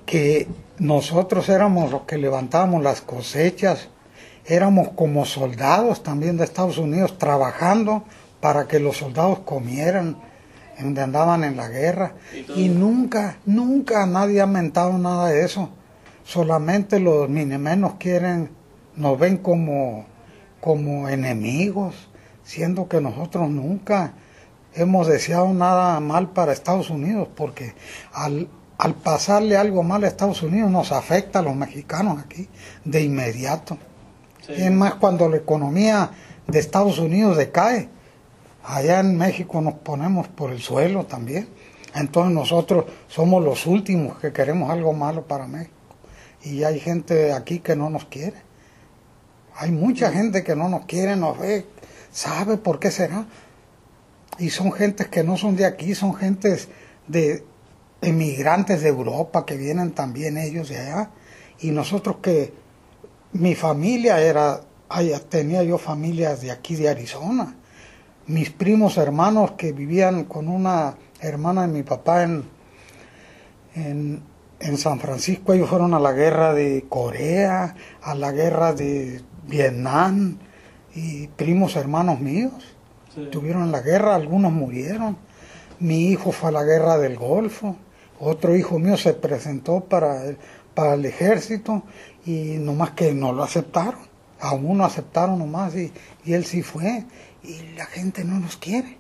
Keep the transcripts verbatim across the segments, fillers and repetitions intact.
que nosotros éramos los que levantábamos las cosechas, éramos como soldados también de Estados Unidos trabajando para que los soldados comieran, donde andaban en la guerra. Y, y nunca, nunca nadie ha mentado nada de eso. Solamente los minimenos quieren, nos ven como, como enemigos, siendo que nosotros nunca hemos deseado nada mal para Estados Unidos, porque al, al pasarle algo mal a Estados Unidos nos afecta a los mexicanos aquí de inmediato. Sí. Y es más, cuando la economía de Estados Unidos decae, allá en México nos ponemos por el suelo también. Entonces nosotros somos los últimos que queremos algo malo para México. Y hay gente aquí que no nos quiere. Hay mucha gente que no nos quiere, nos ve, sabe por qué será. Y son gentes que no son de aquí, son gentes de emigrantes de Europa que vienen también ellos de allá. Y nosotros que, mi familia era, tenía yo familias de aquí de Arizona. Mis primos hermanos que vivían con una hermana de mi papá en, en, en San Francisco, ellos fueron a la guerra de Corea, a la guerra de Vietnam, y primos hermanos míos. Sí. Estuvieron en la guerra, algunos murieron. Mi hijo fue a la guerra del Golfo, otro hijo mío se presentó para el, para el ejército y nomás que no lo aceptaron. A uno aceptaron nomás y, y él sí fue. Y la gente no nos quiere.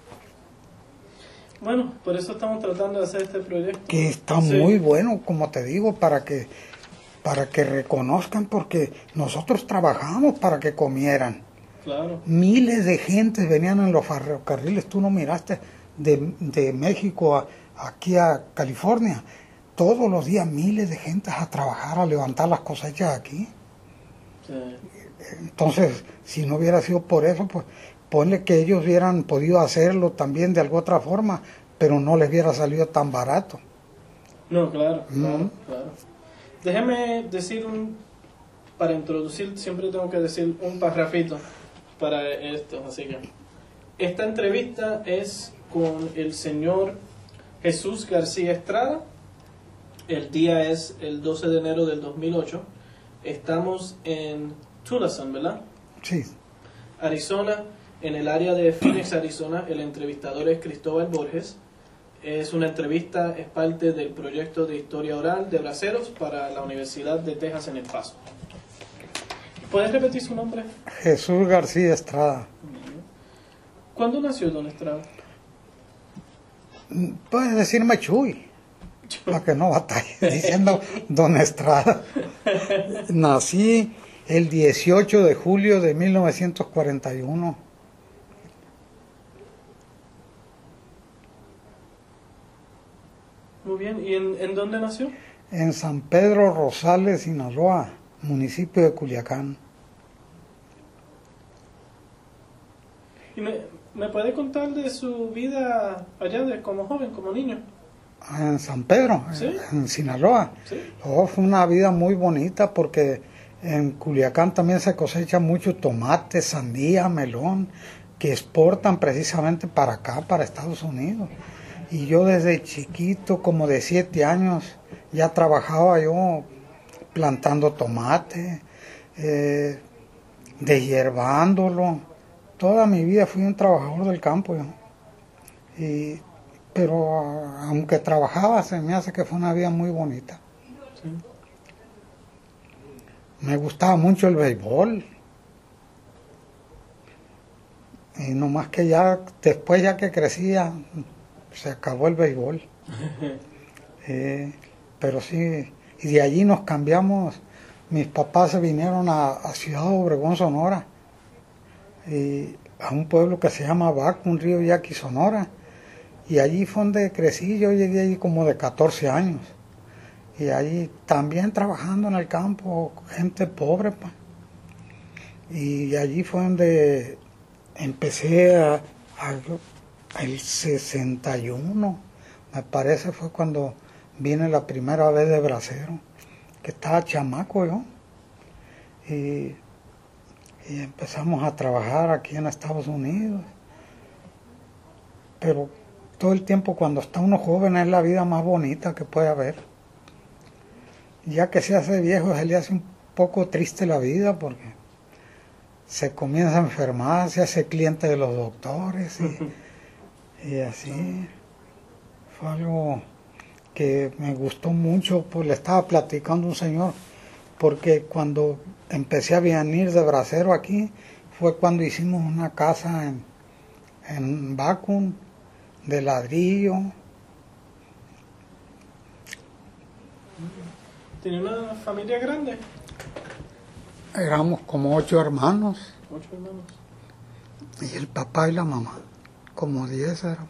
Bueno, por eso estamos tratando de hacer este proyecto. Que está sí. muy bueno, como te digo, para que para que reconozcan, porque nosotros trabajamos para que comieran. Claro. Miles de gentes venían en los ferrocarriles, tú no miraste, de, de México a, aquí a California. Todos los días miles de gentes a trabajar, a levantar las cosechas aquí. Sí. Entonces, si no hubiera sido por eso, pues ponle que ellos hubieran podido hacerlo también de alguna otra forma, pero no les hubiera salido tan barato. No, claro, mm. claro, claro. Déjeme decir un, para introducir, siempre tengo que decir un parrafito para esto, así que esta entrevista es con el señor Jesús García Estrada. El día es el doce de enero del dos mil ocho. Estamos en Tucson, ¿verdad? Sí. Arizona, en el área de Phoenix, Arizona. El entrevistador es Cristóbal Borges. Es una entrevista, es parte del proyecto de historia oral de Braceros para la Universidad de Texas en El Paso. ¿Puedes repetir su nombre? Jesús García Estrada. ¿Cuándo nació don Estrada? Puedes decirme Chuy, para que no batalle diciendo don Estrada. Nací el dieciocho de julio de mil novecientos cuarenta y uno. Muy bien, ¿y en, en dónde nació? En San Pedro Rosales, Sinaloa, municipio de Culiacán. ¿Y me, me puede contar de su vida allá de como joven, como niño? En San Pedro, ¿sí? En Sinaloa. ¿Sí? Oh, fue una vida muy bonita porque en Culiacán también se cosecha mucho tomate, sandía, melón, que exportan precisamente para acá, para Estados Unidos. Y yo desde chiquito, como de siete años, ya trabajaba yo plantando tomate, eh, deshiervándolo. Toda mi vida fui un trabajador del campo yo. Y, pero aunque trabajaba, se me hace que fue una vida muy bonita. Sí. Me gustaba mucho el béisbol. Y nomás que ya, después ya que crecía, se acabó el béisbol. eh, pero sí, y de allí nos cambiamos. Mis papás se vinieron a, a Ciudad Obregón, Sonora, y a un pueblo que se llama Baco, un río Yaqui, Sonora. Y allí fue donde crecí, yo llegué allí como de catorce años. Y allí también trabajando en el campo, gente pobre, pues. Y allí fue donde empecé a, a el sesenta y uno, me parece, fue cuando vine la primera vez de bracero, que estaba chamaco yo. Y, y empezamos a trabajar aquí en Estados Unidos. Pero todo el tiempo cuando está uno joven es la vida más bonita que puede haber. ya que se hace viejo, se le hace un poco triste la vida porque se comienza a enfermar, se hace cliente de los doctores y, y así. Fue algo que me gustó mucho, pues le estaba platicando un señor, porque cuando empecé a venir de bracero aquí, fue cuando hicimos una casa en, en Bacún, de ladrillo. ¿Tenía una familia grande? Éramos como ocho hermanos. Ocho hermanos. Y el papá y la mamá, como diez eran.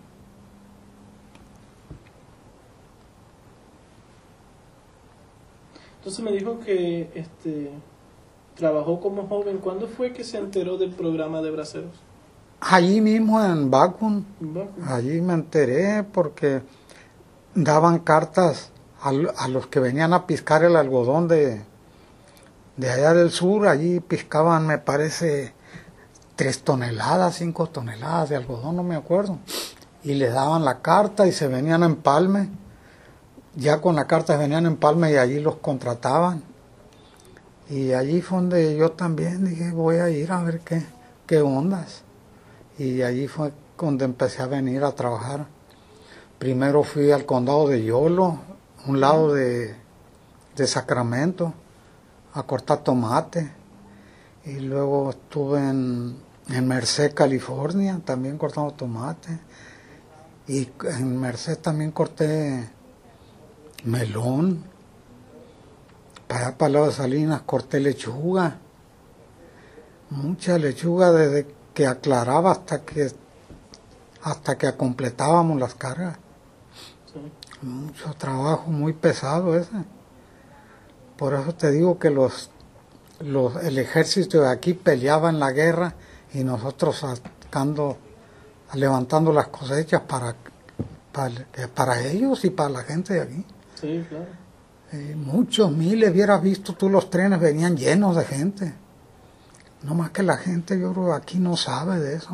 Entonces me dijo que este trabajó como joven. ¿Cuándo fue que se enteró del programa de braceros? Allí mismo en Bacún, En Bacún. allí me enteré porque daban cartas a, a los que venían a piscar el algodón de, de allá del sur. Allí piscaban, me parece, tres toneladas, cinco toneladas de algodón, no me acuerdo. Y les daban la carta y se venían a Empalme. Ya con la carta venían a Empalme y allí los contrataban. Y allí fue donde yo también dije, voy a ir a ver qué, qué ondas. Y allí fue donde empecé a venir a trabajar. Primero fui al condado de Yolo, un lado de, de Sacramento, a cortar tomate. Y luego estuve en, en Merced, California, también cortando tomate. Y en Merced también corté melón. Para allá para el lado de Salinas corté lechuga. Mucha lechuga desde que aclaraba hasta que hasta que completábamos las cargas. Sí. Mucho trabajo, muy pesado ese. Por eso te digo que los, los el ejército de aquí peleaba en la guerra y nosotros sacando, levantando las cosechas para, para, para ellos y para la gente de aquí. Sí, claro. Eh, muchos miles, hubieras visto tú los trenes, venían llenos de gente. No más que la gente, yo creo, aquí no sabe de eso.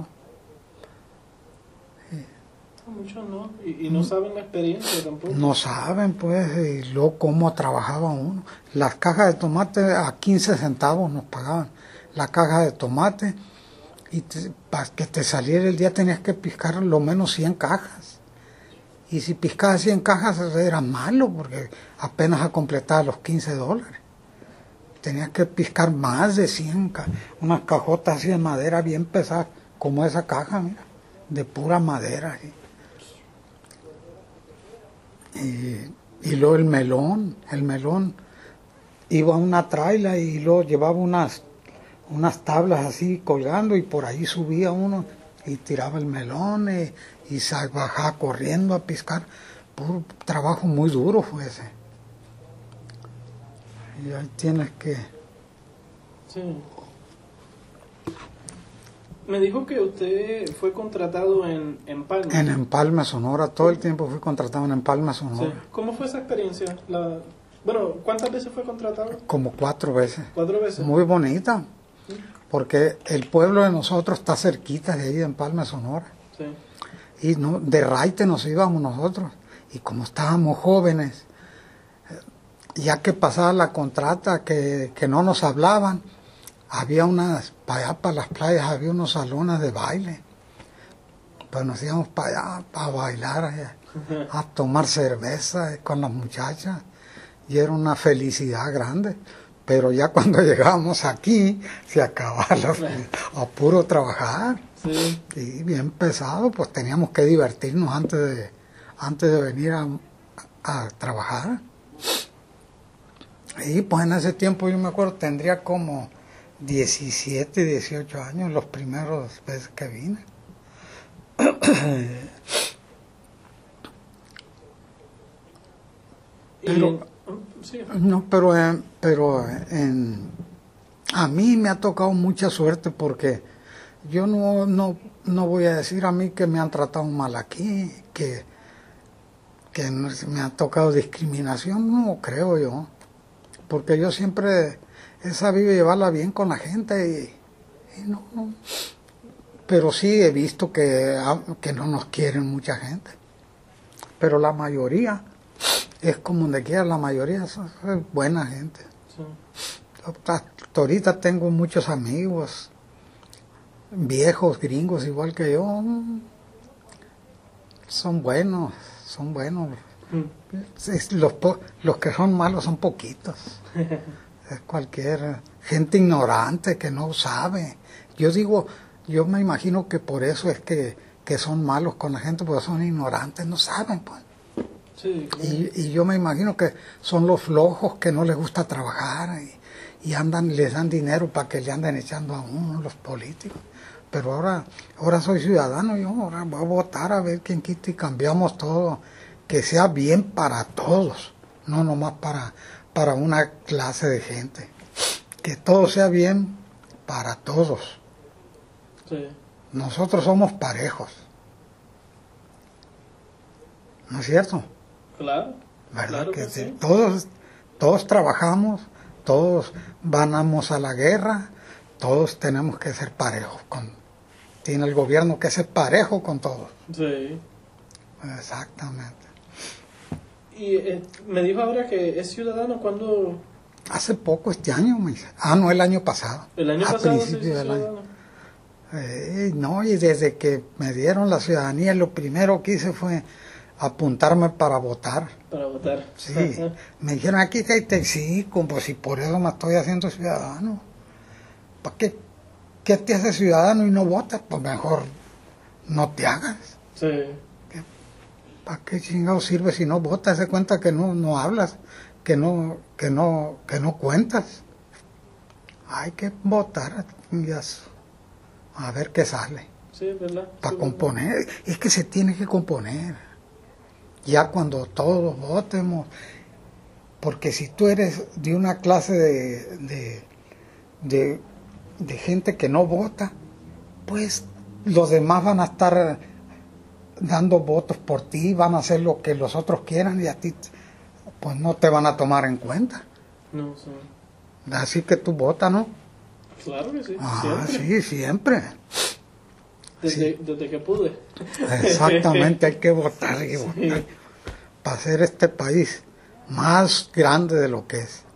Sí. Muchos no, y, y no saben la experiencia tampoco. No saben, pues, y luego cómo trabajaba uno. Las cajas de tomate a quince centavos nos pagaban. La caja de tomate, y te, para que te saliera el día tenías que piscar lo menos cien cajas. Y si piscabas cien cajas era malo, porque apenas a completar los quince dólares. Tenías que piscar más de cien, unas cajotas así de madera bien pesadas, como esa caja, mira, de pura madera. Y, y luego el melón, el melón, iba a una traila y luego llevaba unas, unas tablas así colgando y por ahí subía uno y tiraba el melón y, y se bajaba corriendo a piscar. Puro trabajo muy duro fue ese. Y ahí tienes que... Sí. Me dijo que usted fue contratado en Empalme. En Empalme, Sonora. Todo el tiempo fui contratado en Empalme, Sonora. Sí. ¿Cómo fue esa experiencia? La... Bueno, ¿cuántas veces fue contratado? Como cuatro veces. ¿Cuatro veces? Muy bonita. Sí. Porque el pueblo de nosotros está cerquita de ahí, de Empalme, Sonora. Sí. Y no, de raite nos íbamos nosotros. Y como estábamos jóvenes, ya que pasaba la contrata, que, que no nos hablaban, había unas, para allá, para las playas, había unos salones de baile. Pues nos íbamos para allá, para bailar, allá, a tomar cerveza con las muchachas, y era una felicidad grande. Pero ya cuando llegábamos aquí, se acababa la felicidad, a puro trabajar. Sí. Y bien pesado, pues teníamos que divertirnos antes de, antes de venir a, a trabajar. Y pues en ese tiempo yo me acuerdo, tendría como diecisiete, dieciocho años, los primeros veces que vine. Pero, sí. No, pero, eh, pero en, a mí me ha tocado mucha suerte porque yo no, no, no voy a decir a mí que me han tratado mal aquí, que, que me ha tocado discriminación, no creo yo. Porque yo siempre he sabido llevarla bien con la gente y, y no, no. Pero sí he visto que, que no nos quieren mucha gente. Pero la mayoría es como donde quiera, la mayoría son es buena gente. Sí. Hasta ahorita tengo muchos amigos, viejos, gringos, igual que yo. Son buenos, son buenos. Mm. Es, los, po- los que son malos son poquitos. Es cualquier gente ignorante que no sabe. Yo digo, yo me imagino que por eso es que, que son malos con la gente, porque son ignorantes, no saben, pues. Sí, claro. Y, y yo me imagino que son los flojos que no les gusta trabajar y, y andan, les dan dinero para que le anden echando a uno los políticos. Pero ahora, ahora soy ciudadano, yo ahora voy a votar a ver quién quita y cambiamos todo, que sea bien para todos, no nomás para, para una clase de gente. Que todo sea bien para todos. Sí. Nosotros somos parejos. ¿No es cierto? Claro. ¿Verdad? Claro que que sí, sí. todos, todos trabajamos, todos vamos a la guerra, todos tenemos que ser parejos. Con, tiene el gobierno que ser parejo con todos. Sí. Exactamente. Y eh, me dijo ahora que es ciudadano cuando... Hace poco, este año, me dice. Ah, no, el año pasado. El año a pasado se principio hizo del año. ciudadano. Eh, no, y desde que me dieron la ciudadanía, lo primero que hice fue apuntarme para votar. Para votar. Sí, me dijeron aquí te, te sí, como si por eso me estoy haciendo ciudadano. ¿Para qué, qué te haces ciudadano y no votas? Pues mejor no te hagas. Sí. ¿Para qué chingado sirve si no votas? Se cuenta que no, no hablas, que no, que no, que no cuentas. Hay que votar y eso, a ver qué sale. Sí, ¿verdad? Para Sí, componer, es que se tiene que componer. Ya cuando todos votemos, porque si tú eres de una clase de, de, de, de gente que no vota, pues los demás van a estar dando votos por ti, van a hacer lo que los otros quieran y a ti pues no te van a tomar en cuenta. No, sí. Así que tú votas, ¿no? Claro que sí. Ah, siempre. sí, siempre. Desde, sí. desde que pude. Exactamente, hay que votar y votar. Sí. Para hacer este país más grande de lo que es.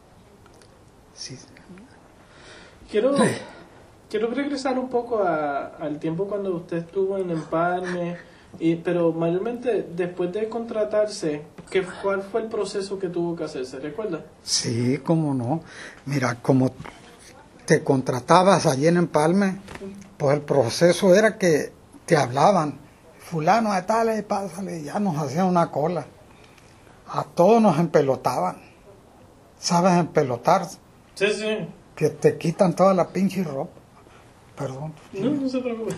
Sí. Quiero, quiero regresar un poco a, al tiempo cuando usted estuvo en Empalme, y, pero mayormente después de contratarse, ¿qué, ¿cuál fue el proceso que tuvo que hacer? ¿Se recuerda? Sí, cómo no. Mira, como te contratabas allí en Empalme, pues el proceso era que te hablaban, fulano de tal, pásale, ya nos hacían una cola. A todos nos empelotaban. ¿Sabes empelotar? Sí, sí. Que te quitan toda la pinche ropa. Perdón. No, no se preocupe.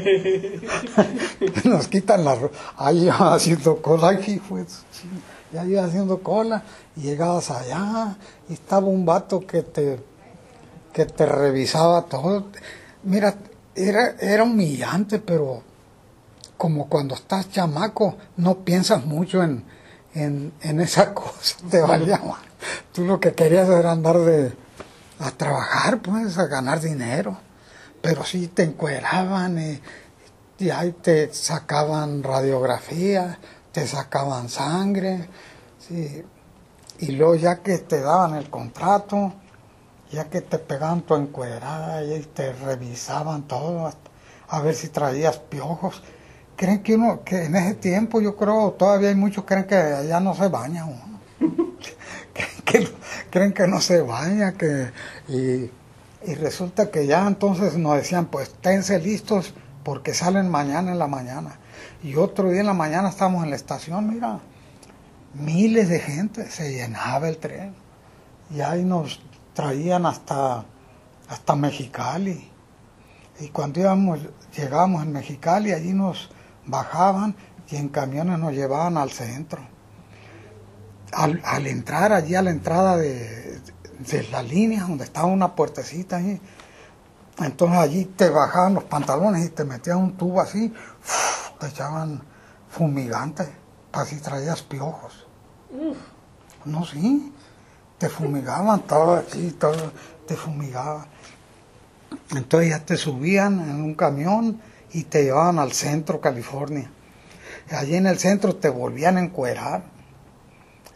Nos quitan la ropa. Ahí iba haciendo cola, aquí fue. Ya iba haciendo cola y llegabas allá y estaba un vato que te que te revisaba todo. Mira, era, era humillante, pero como cuando estás chamaco no piensas mucho en, en, en esa cosa, te valía mal. Tú lo que querías era andar de a trabajar, pues, a ganar dinero. Pero sí te encueraban y, y ahí te sacaban radiografía, te sacaban sangre, sí. Y luego ya que te daban el contrato, ya que te pegaban tu encuerada y te revisaban todo, a ver si traías piojos. Creen que uno, que en ese tiempo yo creo, todavía hay muchos que creen que allá no se baña uno. creen, que, creen que no se baña, que y, y resulta que ya entonces nos decían, pues esténse listos porque salen mañana en la mañana. Y otro día en la mañana estamos en la estación, mira, miles de gente, se llenaba el tren. Y ahí nos traían hasta, hasta Mexicali. Y cuando íbamos, llegábamos en Mexicali, allí nos bajaban y en camiones nos llevaban al centro. Al, al entrar allí a la entrada de, de la línea, donde estaba una puertecita ahí, entonces allí te bajaban los pantalones y te metían un tubo así, uf, te echaban fumigante para si traías piojos. Uf. No, sí, te fumigaban todo así, todo te fumigaban. Entonces ya te subían en un camión y te llevaban al centro, California. Allí en el centro te volvían a encuerar.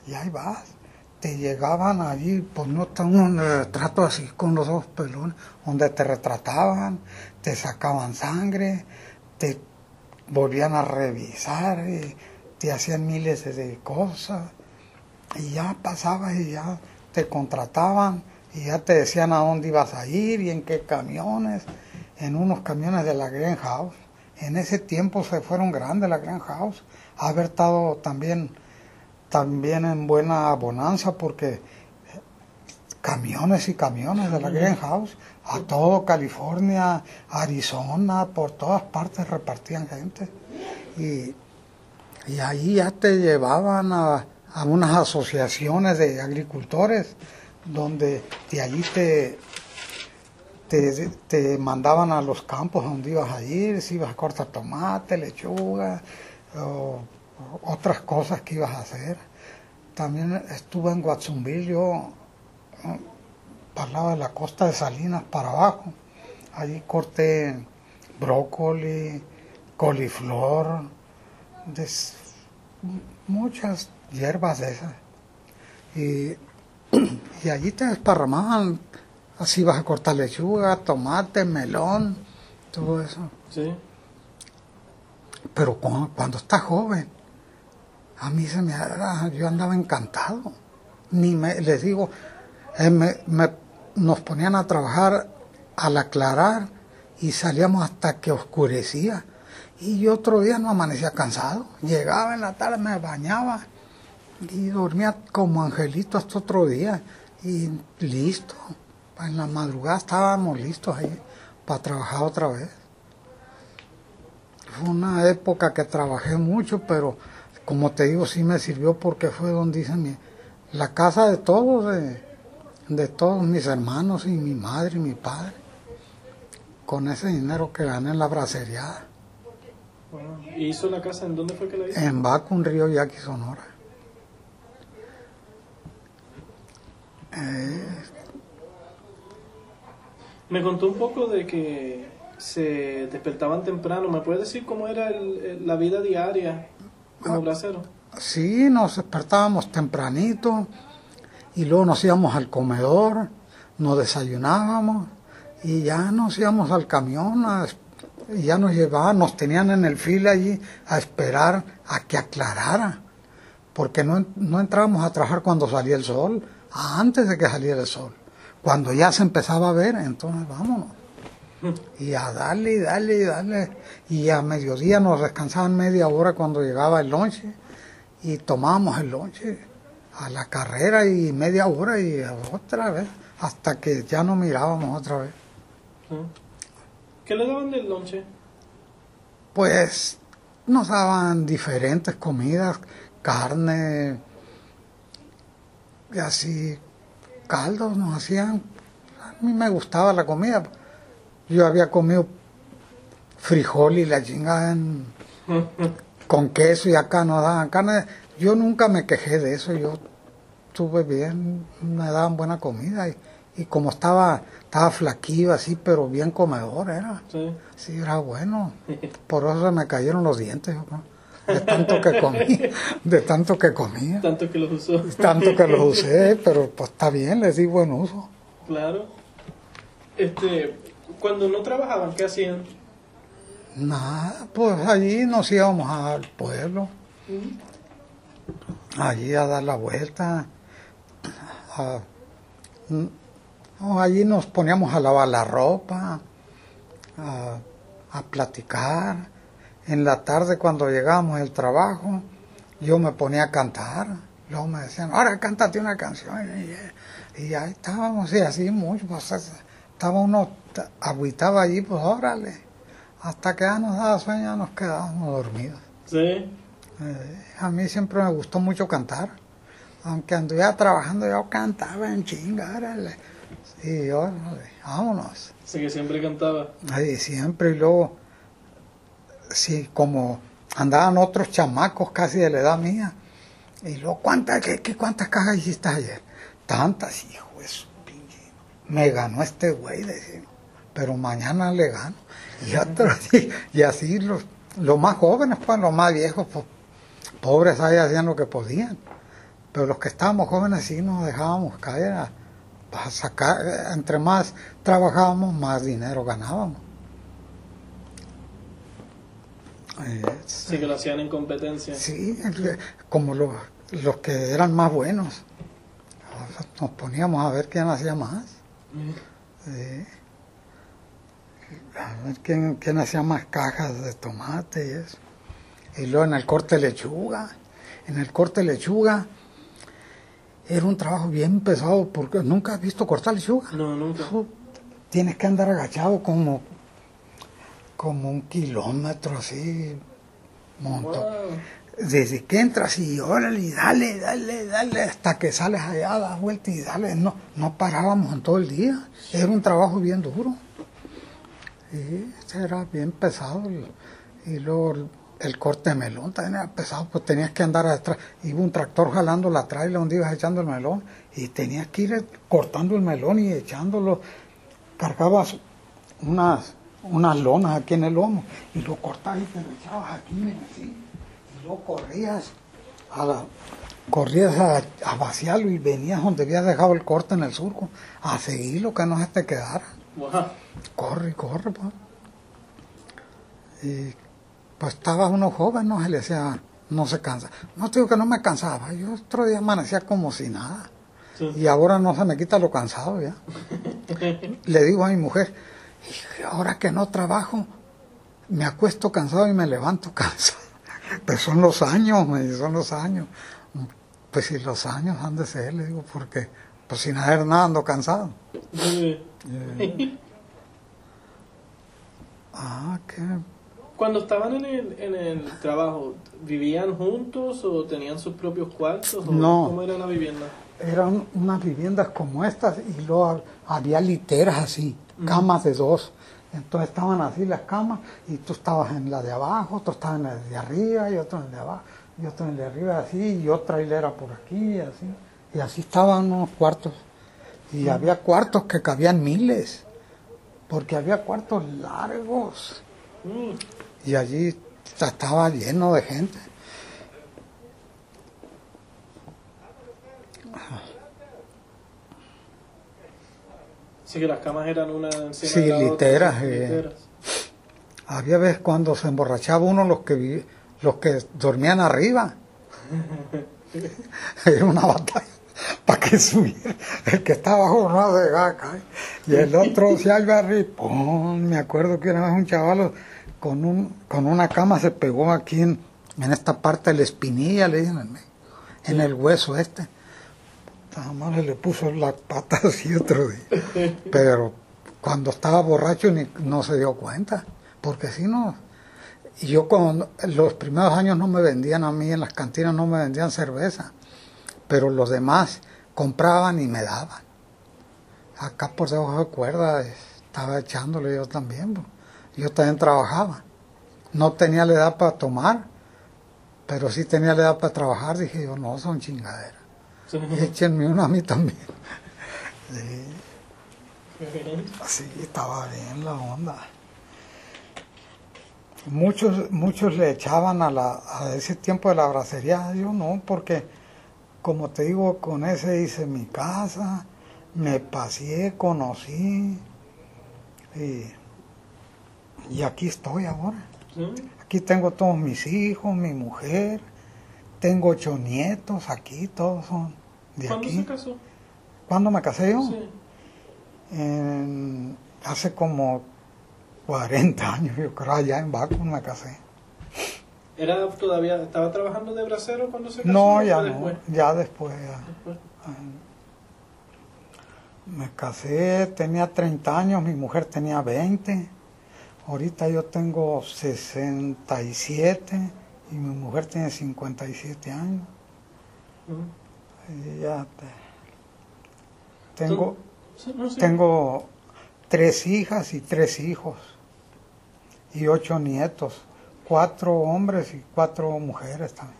y ahí vas. Te llegaban allí, pues no tan un retrato así con los ojos pelones, donde te retrataban, te sacaban sangre, te volvían a revisar, y te hacían miles de cosas, y ya pasabas y ya te contrataban, y ya te decían a dónde ibas a ir y en qué camiones, en unos camiones de la Green House. En ese tiempo se fueron grandes la Green House, haber estado también, también en buena bonanza, porque camiones y camiones de la Green House, a todo California, Arizona, por todas partes repartían gente. Y, y ahí ya te llevaban a, a unas asociaciones de agricultores, donde de allí te, te, te mandaban a los campos donde ibas a ir, si ibas a cortar tomate, lechuga, o otras cosas que ibas a hacer. También estuve en Watsonville, yo para el lado de la costa de Salinas para abajo. Allí corté brócoli, coliflor, des, muchas hierbas de esas. Y, y allí te desparramaban, así vas a cortar lechuga, tomate, melón, todo eso. Sí. Pero cuando, cuando estás joven, a mí se me yo andaba encantado. Ni me, les digo, eh, me, me, nos ponían a trabajar al aclarar y salíamos hasta que oscurecía. Y yo otro día no amanecía cansado. Llegaba en la tarde, me bañaba y dormía como angelito hasta otro día. Y listo. En la madrugada estábamos listos ahí para trabajar otra vez. Fue una época que trabajé mucho, pero como te digo, sí me sirvió, porque fue donde hice mi, la casa de todos, de, de todos mis hermanos y mi madre y mi padre, con ese dinero que gané en la bracería. Bueno, ¿y hizo la casa en dónde fue que la hizo? En Baco, un río Yaqui, Sonora. Eh, Me contó un poco de que se despertaban temprano. ¿Me puedes decir cómo era el, el, la vida diaria como bracero? Sí, nos despertábamos tempranito y luego nos íbamos al comedor, nos desayunábamos y ya nos íbamos al camión a, y ya nos llevaban, nos tenían en el file allí a esperar a que aclarara, porque no, no entrábamos a trabajar cuando salía el sol, antes de que saliera el sol. Cuando ya se empezaba a ver, entonces vámonos. Y a darle, y darle, y darle. Y a mediodía nos descansaban media hora cuando llegaba el lonche. Y tomábamos el lonche a la carrera y media hora y otra vez. Hasta que ya no mirábamos otra vez. ¿Qué le daban del lonche? Pues nos daban diferentes comidas, carne, y así, caldos nos hacían. A mí me gustaba la comida. Yo había comido frijol y la chingada en, con queso, y acá no daban carne. Yo nunca me quejé de eso, yo estuve bien, me daban buena comida. Y, y como estaba estaba flaquillo así, pero bien comedor era. Sí. Sí, era bueno. Por eso se me cayeron los dientes, yo creo. De tanto que comí, de tanto que comía. Tanto que los usó. Tanto que los usé, pero pues está bien, les di buen uso. Claro. Este, cuando no trabajaban, ¿qué hacían? Nada, pues allí nos íbamos al pueblo, uh-huh. allí a dar la vuelta, a, no, allí nos poníamos a lavar la ropa, a, a platicar. En la tarde, cuando llegábamos del trabajo, yo me ponía a cantar. Luego me decían, ahora cántate una canción. Y, y ahí estábamos, y así mucho. Pues, estaba uno, agüitaba allí, pues órale. Hasta que ya nos daba sueño, ya nos quedábamos dormidos. Sí. Eh, a mí siempre me gustó mucho cantar. Aunque anduviera trabajando, yo cantaba en chinga, órale. Y órale, vámonos. Así que siempre cantaba. Ahí siempre, y luego... Sí, como andaban otros chamacos casi de la edad mía. Y luego, ¿cuántas, qué, qué, cuántas cajas hiciste ayer? Tantas, hijo de su pinche. Me ganó este güey, decimos. Pero mañana le gano. Y otros, y, y así los, los más jóvenes, pues los más viejos, pues, pobres ahí hacían lo que podían. pero los que estábamos jóvenes sí nos dejábamos caer a, a sacar, entre más trabajábamos, más dinero ganábamos. Sí, que lo hacían en competencia. Sí, como los, los que eran más buenos. Nos poníamos a ver quién hacía más. Sí. A ver quién, quién hacía más cajas de tomate y eso. Y luego en el corte de lechuga. En el corte de lechuga era un trabajo bien pesado, porque nunca has visto cortar lechuga. No, nunca. Tienes que andar agachado como, como un kilómetro así. Montón. Wow. Desde que entras y órale, y dale, dale, dale, hasta que sales allá, das vuelta y dale. No, no parábamos en todo el día. Era un trabajo bien duro. Y era bien pesado. Y luego el, el corte de melón también era pesado, pues tenías que andar atrás. Iba un tractor jalando la traila donde ibas echando el melón. Y tenías que ir cortando el melón y echándolo. Cargabas unas, unas lonas aquí en el lomo. Y lo cortabas y te lo echabas aquí, así. Luego corrías a, la, corrías a, a vaciarlo y venías donde habías dejado el corte en el surco a seguirlo, que no se te quedara. Wow. Corre, corre, pues. Y pues estaba uno joven, no se le decía, no se cansa. No te digo que no me cansaba, yo otro día amanecía como si nada. Sí. Y ahora no se me quita lo cansado ya. Le digo a mi mujer, ahora que no trabajo, me acuesto cansado y me levanto cansado. Pues son los años, me dice, son los años. Pues si los años han de ser, le digo, porque pues sin hacer nada ando cansado. Sí. Eh. Ah, qué. Cuando estaban en el, en el trabajo, ¿vivían juntos o tenían sus propios cuartos? O no. ¿Cómo era la vivienda? Eran unas viviendas como estas y luego había literas así, uh-huh. Camas de dos. Entonces estaban así las camas y tú estabas en la de abajo, otro estaba en la de arriba y otro en la de abajo y otro en la de arriba así y otra hilera por aquí y así. Y así estaban unos cuartos. Y uh-huh. Había cuartos que cabían miles, porque había cuartos largos. Uh-huh. Y allí estaba lleno de gente. Sí, que las camas eran una encima sí, de la literas, otra, eh. literas. Había veces cuando se emborrachaba uno, los que vi, los que dormían arriba. Era una batalla para que subiera. El que estaba abajo no se dejaba caer. Y el otro se iba arriba. ¡Pum! Me acuerdo que una vez un chaval con, un, con una cama se pegó aquí en, en esta parte de la espinilla, le dicen, en, en el hueso este. Jamás le puso las patas así otro día. Pero cuando estaba borracho ni, no se dio cuenta. Porque si no... Yo con los primeros años no me vendían a mí, en las cantinas no me vendían cerveza. Pero los demás compraban y me daban. Acá por debajo de cuerda estaba echándole yo también. Yo también trabajaba. No tenía la edad para tomar, pero sí tenía la edad para trabajar. Dije yo, no, son chingaderas. Sí. Échenme una a mí también. Sí. Así estaba bien la onda. Muchos muchos le echaban a, la, a ese tiempo de la bracería, yo no, porque como te digo, con ese hice mi casa, me paseé, conocí y, y aquí estoy ahora. ¿Sí? Aquí tengo todos mis hijos, mi mujer, tengo ocho nietos aquí, todos son de ¿Cuándo aquí. se casó? ¿Cuándo me casé yo? Sí. En, hace como cuarenta años, yo creo, allá en Baco me casé. ¿Era todavía, estaba trabajando de bracero cuando se casó? No, ya no, después? ya después. Ya. después. Me casé, tenía treinta años, mi mujer tenía veinte. Ahorita yo tengo sesenta y siete y mi mujer tiene cincuenta y siete años. Uh-huh. Y ya te, tengo, no sé. tengo tres hijas y tres hijos y ocho nietos, cuatro hombres y cuatro mujeres también.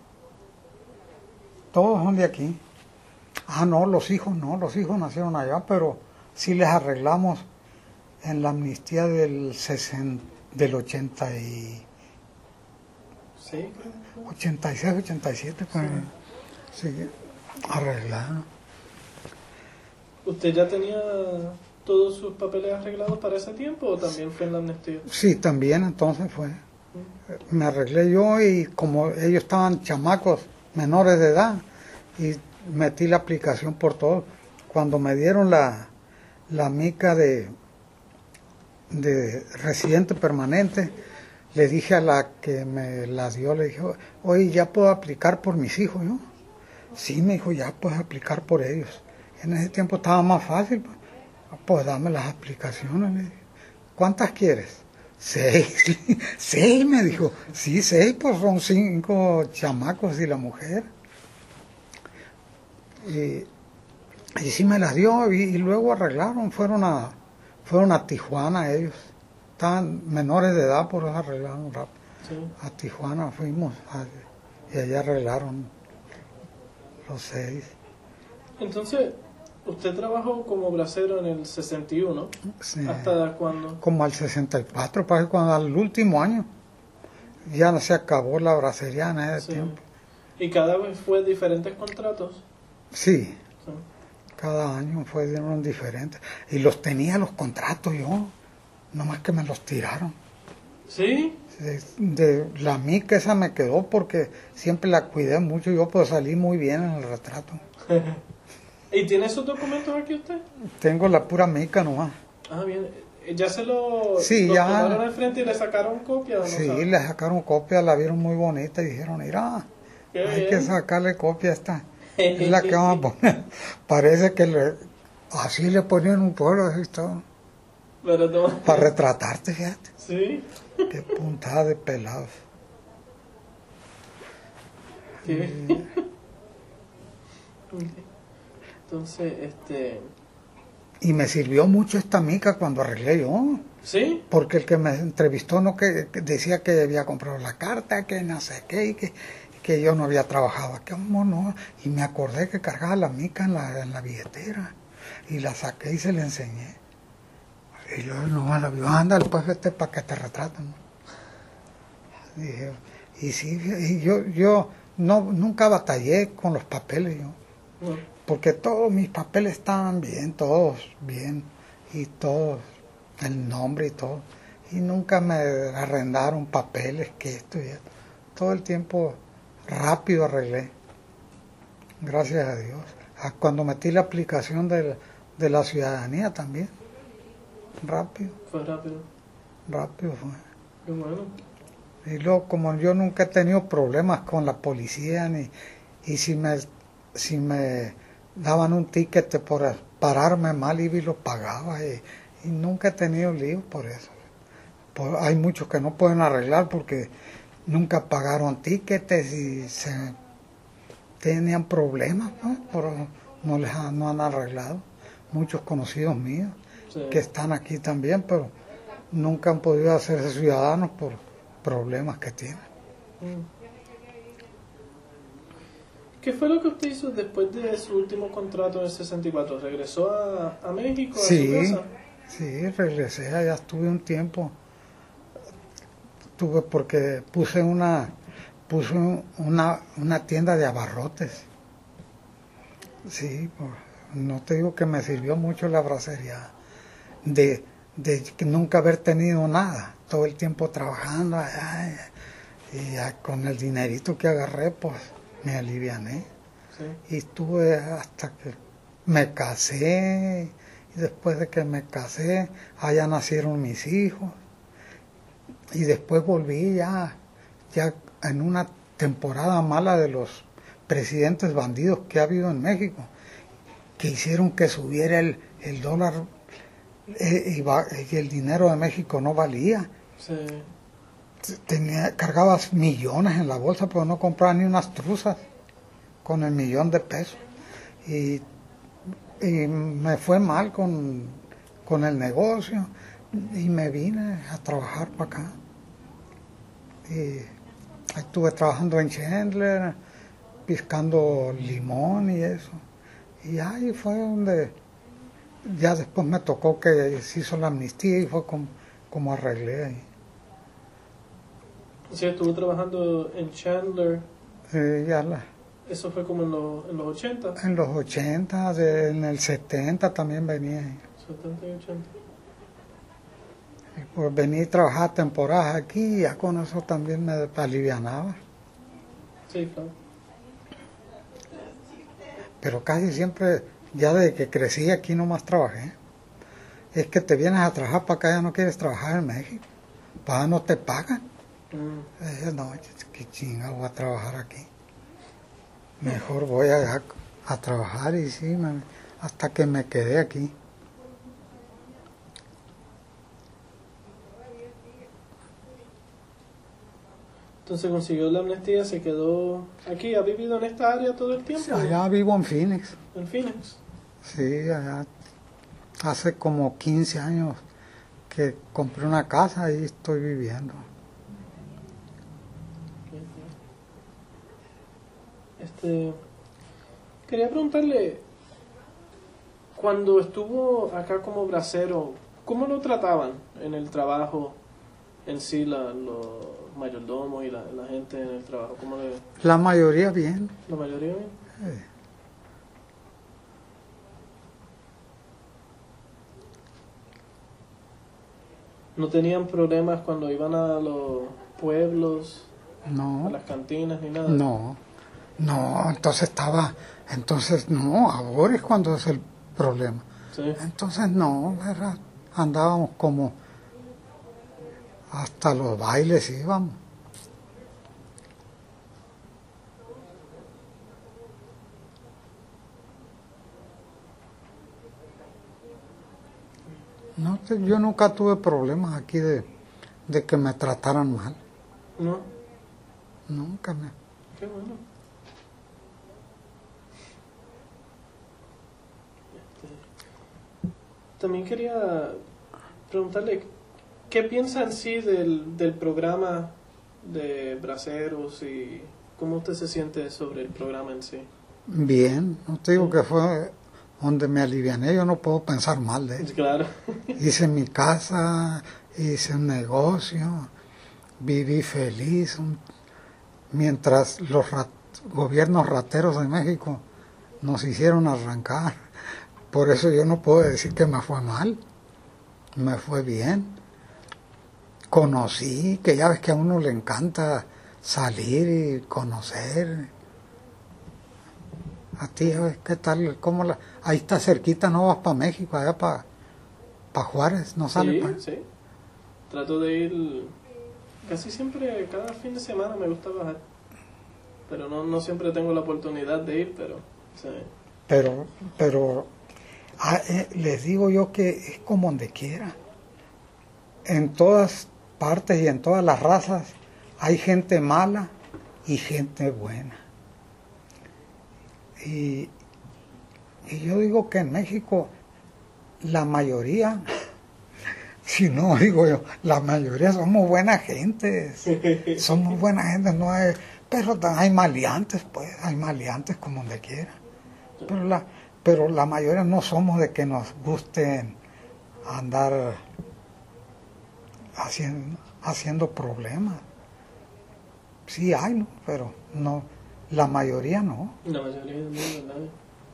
Todos son de aquí. Ah, no, los hijos no, los hijos nacieron allá, pero sí les arreglamos en la amnistía del sesenta, del ochenta y ¿Sí? ochenta y seis, ochenta y siete, pues, sí. Sí. arreglar. ¿Usted ya tenía todos sus papeles arreglados para ese tiempo o también fue en la amnistía? Sí, también entonces fue. Me arreglé yo y como ellos estaban chamacos menores de edad y metí la aplicación por todo. Cuando me dieron la, la mica de, de residente permanente, le dije a la que me la dio, le dije, oye, ¿ya puedo aplicar por mis hijos? ¿Yo? Sí, me dijo, ya puedes aplicar por ellos. En ese tiempo estaba más fácil, pues, pues dame las aplicaciones. Le dije, ¿cuántas quieres? Seis. Seis, me dijo. Sí, seis, pues son cinco chamacos y la mujer. Y, y sí me las dio y, y luego arreglaron, fueron a, fueron a Tijuana ellos. Estaban menores de edad, por eso arreglaron rápido. Sí. A Tijuana fuimos a, y allá arreglaron los seis. Entonces, usted trabajó como bracero en el sesenta y uno. Sí. ¿Hasta cuándo? Como al sesenta y cuatro, parece cuando al último año. Ya se acabó la bracería en ese sí. tiempo. ¿Y cada vez fue diferentes contratos? Sí. sí. Cada año fueron diferentes. Y los tenía los contratos yo. Nomás que me los tiraron. ¿Sí? De, de la mica esa me quedó porque siempre la cuidé mucho. Yo pues salí muy bien en el retrato. ¿Y tiene esos documentos aquí usted? Tengo la pura mica nomás. Ah, bien. ¿Ya se lo, sí, lo ya, tomaron al frente y le sacaron copia? ¿O no sí, sabe? le sacaron copia, la vieron muy bonita y dijeron, mira, Qué hay bien. que sacarle copia a esta. Es la que vamos a poner. Parece que le, así le ponían un pueblo, así todo. Pero no. Para retratarte, fíjate. Sí. Qué puntada de pelados. ¿Qué? Entonces, este... Y me sirvió mucho esta mica cuando arreglé yo. ¿Sí? Porque el que me entrevistó no que, que decía que había comprado la carta, que no sé qué, y que, que yo no había trabajado aquí. ¿Cómo no? Y me acordé que cargaba la mica en la, en la billetera. Y la saqué y se la enseñé. Y yo nomás la vio, ándale, pues vete para que te retraten. Dije, y sí, y yo, yo no, nunca batallé con los papeles, yo. No. Porque todos mis papeles estaban bien, todos bien, y todos, el nombre y todo. Y nunca me arrendaron papeles, que esto y esto. Todo el tiempo rápido arreglé. Gracias a Dios. Cuando metí la aplicación de, de la ciudadanía también. Rápido. Fue rápido. Rápido fue. Qué bueno. Y luego, como yo nunca he tenido problemas con la policía, ni y si me si me daban un ticket por pararme mal, iba y lo pagaba. Y, y nunca he tenido lío por eso. Por, hay muchos que no pueden arreglar porque nunca pagaron tickets y se tenían problemas, ¿no? Pero no les han, no han arreglado. Muchos conocidos míos. Sí. Que están aquí también, pero nunca han podido hacerse ciudadanos por problemas que tienen. ¿Qué fue lo que usted hizo después de su último contrato en el sesenta y cuatro? ¿Regresó a, a México, a sí, su casa? Sí, regresé, allá estuve un tiempo. Tuve porque puse una puse una, una tienda de abarrotes. Sí, no te digo que me sirvió mucho la bracería. De, de nunca haber tenido nada, todo el tiempo trabajando, ay, y ya con el dinerito que agarré, pues me aliviané. Sí. Y estuve hasta que me casé, y después de que me casé, allá nacieron mis hijos, y después volví ya, ya en una temporada mala de los presidentes bandidos que ha habido en México, que hicieron que subiera el, el dólar. Eh, y, va, y el dinero de México no valía. Sí. Tenía, cargabas millones en la bolsa, pero no compraba ni unas truzas con el millón de pesos. Y, y me fue mal con, con el negocio y me vine a trabajar para acá. Y estuve trabajando en Chandler, piscando limón y eso. Y ahí fue donde... Ya después me tocó que se hizo la amnistía y fue como, como arreglé ahí. Sí, estuvo trabajando en Chandler. Sí, ya la, ¿Eso fue como en, los, en los ochenta? En los ochenta, de, en el setenta también venía. setenta y ochenta. Y pues venía a trabajar temporadas aquí y ya con eso también me alivianaba. Sí, claro. Pero casi siempre, ya desde que crecí aquí nomás trabajé. Es que te vienes a trabajar para acá, ya no quieres trabajar en México. Para allá no te pagan. Mm. Dije, no, qué chinga voy a trabajar aquí. Mejor voy a, a trabajar y sí, me, hasta que me quedé aquí. Entonces consiguió la amnistía, se quedó aquí, ¿ha vivido en esta área todo el tiempo? Sí, allá vivo en Phoenix. En Phoenix. Sí, allá hace como quince años que compré una casa y estoy viviendo. Este, quería preguntarle, cuando estuvo acá como bracero, ¿cómo lo trataban en el trabajo en sí, la, los mayordomos y la, la gente en el trabajo? ¿Cómo le, La mayoría bien. la mayoría bien? Eh, ¿No tenían problemas cuando iban a los pueblos, a no, las cantinas ni nada? no, no, entonces estaba, entonces no, ahora es cuando es el problema. Sí. Entonces no, era, andábamos como hasta los bailes íbamos. No, te- yo nunca tuve problemas aquí de, de que me trataran mal. ¿No? Nunca me... Qué bueno. Este, también quería preguntarle, ¿qué piensa en sí del, del programa de braceros y cómo usted se siente sobre el programa en sí? Bien, no te digo que fue donde me aliviané, yo no puedo pensar mal de él. Claro. Hice mi casa, hice un negocio, viví feliz, un- mientras los rat- gobiernos rateros de México nos hicieron arrancar. Por eso yo no puedo decir que me fue mal, me fue bien. Conocí, que ya ves que a uno le encanta salir y conocer. A ti, ¿sabes qué tal? ¿Cómo la... Ahí está cerquita, no vas para México, allá para pa Juárez, no sale Sí, para... sí. Trato de ir casi siempre, cada fin de semana me gusta bajar. Pero no, no siempre tengo la oportunidad de ir, pero sí. Pero, pero ah, eh, les digo yo que es como donde quiera. En todas partes y en todas las razas hay gente mala y gente buena. Y, y yo digo que en México la mayoría, si no digo yo, la mayoría somos buena gente, somos buena gente, no hay, pero hay maleantes, pues, hay maleantes como donde quiera. Pero la, pero la mayoría no somos de que nos gusten andar haciendo, haciendo problemas. Sí hay, ¿no? Pero no, la mayoría no. La mayoría del mundo, nadie.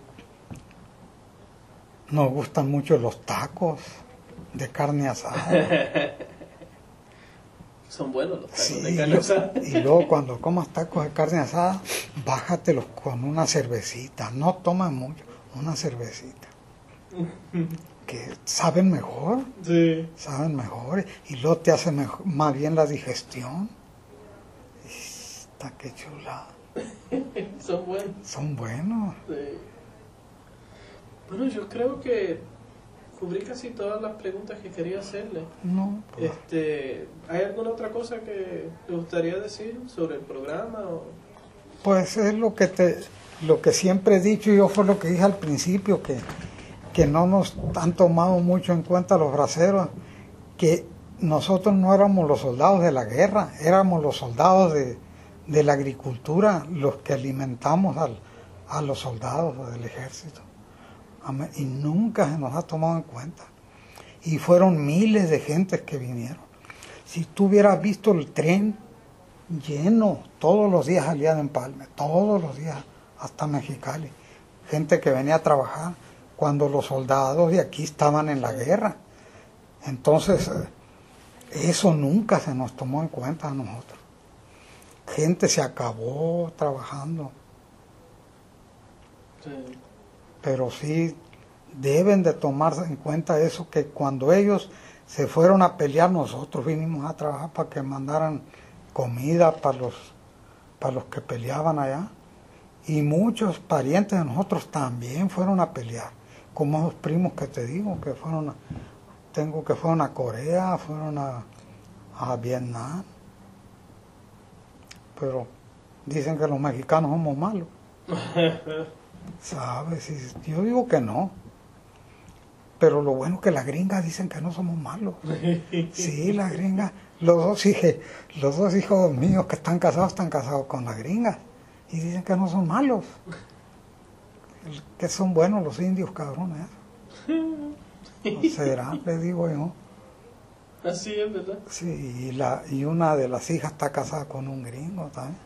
Nos gustan mucho los tacos de carne asada. Son buenos los tacos Sí, de y, carne lo- asada. y luego cuando comas tacos de carne asada, bájatelos con una cervecita. No tomas mucho, una cervecita. Que saben mejor, Sí. saben mejor. Y luego te hace mejor, más bien la digestión. Está que chula. Son buenos. Son buenos. Sí. Bueno, yo creo que cubrí casi todas las preguntas que quería hacerle. No, pues, Este, ¿hay alguna otra cosa que le gustaría decir sobre el programa? O... pues es lo que te, lo que siempre he dicho, y yo fue lo que dije al principio, que, que no nos han tomado mucho en cuenta los braceros, que nosotros no éramos los soldados de la guerra, éramos los soldados de, de la agricultura, los que alimentamos al, a los soldados del ejército. Amén. Y nunca se nos ha tomado en cuenta. Y fueron miles de gentes que vinieron. Si tú hubieras visto el tren lleno, todos los días salía de Empalme, todos los días hasta Mexicali. Gente que venía a trabajar cuando los soldados de aquí estaban en la guerra. Entonces, eso nunca se nos tomó en cuenta a nosotros. Gente se acabó trabajando. Sí. Pero sí deben de tomarse en cuenta eso, que cuando ellos se fueron a pelear, nosotros vinimos a trabajar para que mandaran comida para los, para los que peleaban allá. Y muchos parientes de nosotros también fueron a pelear, como esos primos que te digo, que fueron a, tengo que fueron a Corea, fueron a, a Vietnam. Pero dicen que los mexicanos somos malos. ¿Sabes? Y yo digo que no. Pero lo bueno es que las gringas dicen que no somos malos. Sí, las gringas, los dos, hijos, los dos hijos míos que están casados, están casados con las gringas. Y dicen que no son malos. Que son buenos los indios, cabrones. ¿No será? Le digo yo. Así es, ¿verdad? Sí, y, la, y una de las hijas está casada con un gringo también.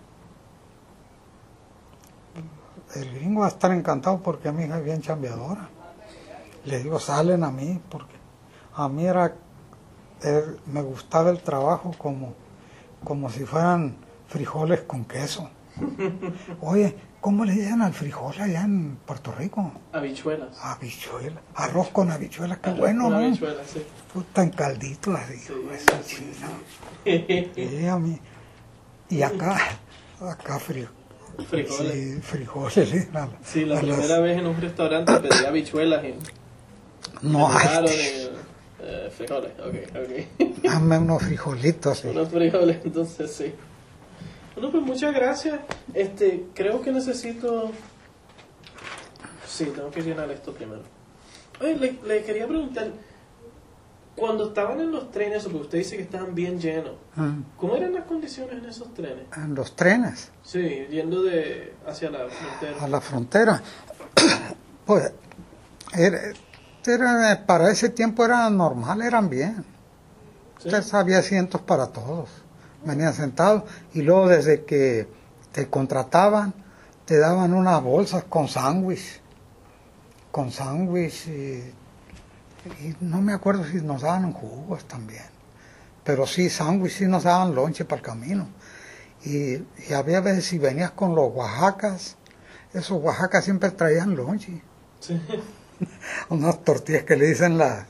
El gringo va a estar encantado porque mi hija es bien chambeadora. Le digo, salen a mí, porque a mí era, er, me gustaba el trabajo como, como si fueran frijoles con queso. Oye, ¿cómo le dicen al frijol allá en Puerto Rico? Habichuelas. Habichuelas. Arroz con habichuelas, qué Arroz bueno, con ¿no? habichuelas, sí. Puta, en caldito así, Sí, eso sí, chino. sí. Sí, a mí. Y acá, acá fri, Frijoles. sí, frijoles. A, Sí, la a las- primera vez en un restaurante pedí habichuelas y no, me llegaron ay, y, eh, frijoles. Ok, ok. dame unos frijolitos. Sí. Unos frijoles, entonces sí. Bueno, pues muchas gracias. Este, creo que necesito... Sí, tengo que llenar esto primero. Oye, le, le quería preguntar, cuando estaban en los trenes, porque usted dice que estaban bien llenos, Mm, ¿cómo eran las condiciones en esos trenes? En los trenes. Sí, yendo de hacia la frontera. A la frontera. Pues, era, era- para ese tiempo era normal, eran bien. ¿Sí? Usted había asientos para todos. Venían sentados y luego desde que te contrataban, te daban unas bolsas con sándwich. Con sándwich y, y no me acuerdo si nos daban jugos también. Pero sí, sándwich, sí nos daban lonche para el camino. Y, y había veces si venías con los oaxacas, esos oaxacas siempre traían lonche. Sí. Unas tortillas que le dicen las...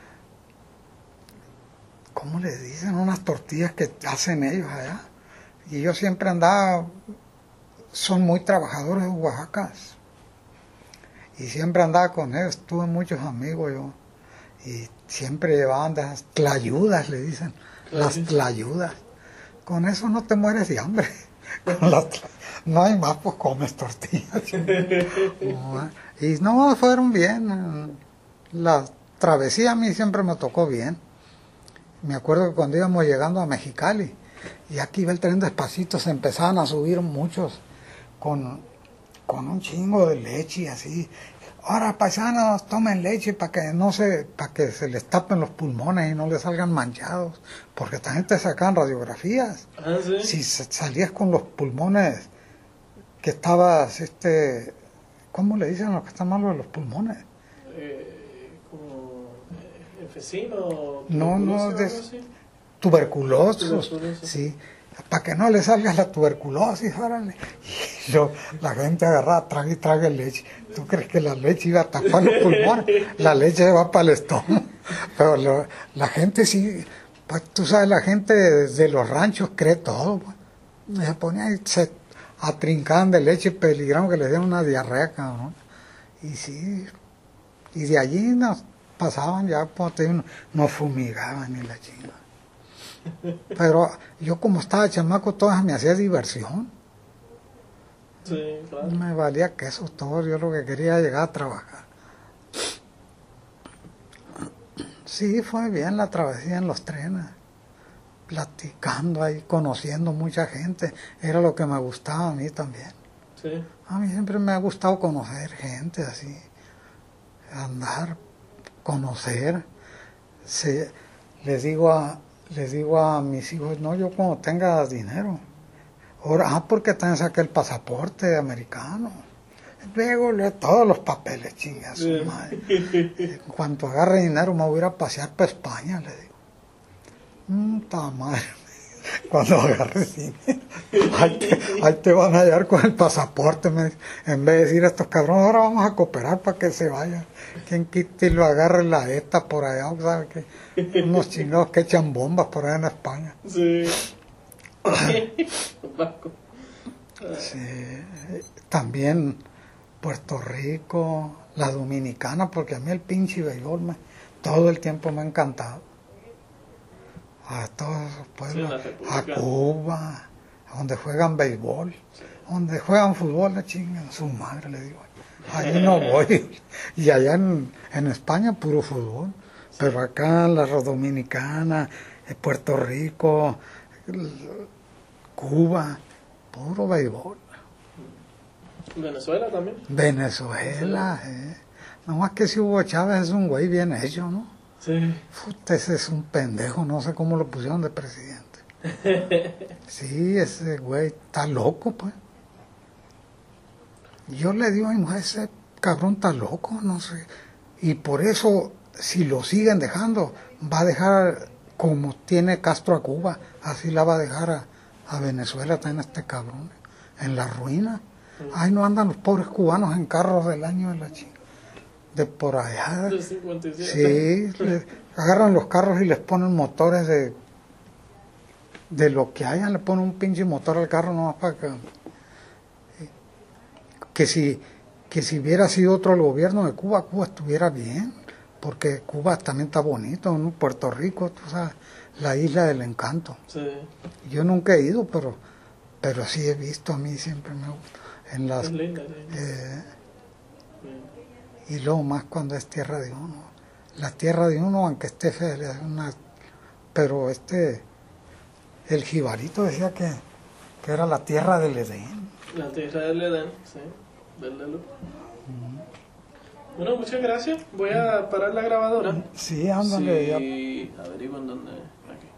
¿Cómo le dicen? Unas tortillas que hacen ellos allá. Y yo siempre andaba... Son muy trabajadores de Oaxacas. Y siempre andaba con ellos. Tuve muchos amigos yo. Y siempre llevaban de esas tlayudas, le dicen. Las tlayudas. Con eso no te mueres de hambre. Con las tla- no hay más, pues comes tortillas. No, y no, fueron bien. La travesía a mí siempre me tocó bien. Me acuerdo que cuando íbamos llegando a Mexicali, y aquí iba el tren despacito, se empezaban a subir muchos con, con un chingo de leche y así. Ahora, paisanos, tomen leche para que no se, para que se les tapen los pulmones y no les salgan manchados, porque también te sacan radiografías. Ah, sí. Si sa- salías con los pulmones que estabas, este, ¿cómo le dicen a los que están malos de los pulmones? Eh, como eh, enfesino. No, no, tuberculosis o de- algo así. Tuberculosos, Tuberculosis. sí, para que no le salga la tuberculosis, órale. Y yo, la gente agarraba, traga y traga leche. ¿Tú crees que la leche iba a tapar los pulmones? La leche va para el estómago. Pero lo- la gente sí, pues tú sabes, la gente de los ranchos cree todo. Pues. Se ponían y se atrincaban de leche, peligraban que les dieran una diarrea, cabrón. Y sí, y de allí nos pasaban ya, pues, te digo, nos fumigaban y la chingada. Pero yo como estaba chamaco, todas me hacía diversión. Sí, claro. Me valía queso todo, yo lo que quería era llegar a trabajar. Sí, fue bien la travesía en los trenes, platicando ahí, conociendo mucha gente, era lo que me gustaba a mí también. Sí. A mí siempre me ha gustado conocer gente así, andar, conocer. Se, les digo a les digo a mis hijos, no, yo cuando tenga dinero. Ahora, ah, porque también saqué el pasaporte americano. Luego, luego todos los papeles, chingas, su madre. En cuanto agarre dinero me voy a ir a pasear para España, le digo. Mmm, ta madre. Cuando agarre dinero, ahí te, ahí te van a hallar con el pasaporte, me dice. En vez de decir a estos cabrones, ahora vamos a cooperar para que se vayan. Quien quite y lo agarre la ETA por allá, ¿sabes qué? Unos chingados que echan bombas por allá en España. Sí. Vasco. Sí. También Puerto Rico, la Dominicana, porque a mí el pinche béisbol me, todo el tiempo me ha encantado. A todos esos pueblos, Sí, a Cuba, a donde juegan béisbol, Sí. donde juegan fútbol, le chingan su madre, le digo. Allí no voy. Y allá en, en España puro fútbol. Sí. Pero acá en la Dominicana, en Puerto Rico, Cuba, puro béisbol. Venezuela también. Venezuela, eh. No más que si Hugo Chávez es un güey bien hecho, ¿no? Sí. Puta, ese es un pendejo, no sé cómo lo pusieron de presidente. Sí, ese güey está loco, pues. Yo le digo a mi mujer, ese cabrón está loco, no sé. Y por eso, si lo siguen dejando, va a dejar como tiene Castro a Cuba, así la va a dejar a, a Venezuela también este cabrón, en la ruina. Ay, no andan los pobres cubanos en carros del año de la chica. De por allá. De cincuenta y siete. Sí, le agarran los carros y les ponen motores de de lo que hayan, le ponen un pinche motor al carro nomás para que que si que si hubiera sido otro el gobierno de Cuba, Cuba estuviera bien, porque Cuba también está bonito, ¿no? Puerto Rico, tú sabes, la isla del encanto. Sí. Yo nunca he ido, pero pero sí he visto, a mí siempre me gusta en las Es linda, linda. eh, y luego más cuando es tierra de uno. La tierra de uno, aunque esté fea, es una... Pero este, el jibarito decía que, que era la tierra del Edén. La tierra del Edén, sí, del Lelo. Uh-huh. Bueno, muchas gracias. Voy a parar la grabadora. Sí, ándale. Sí, averiguan dónde. Aquí.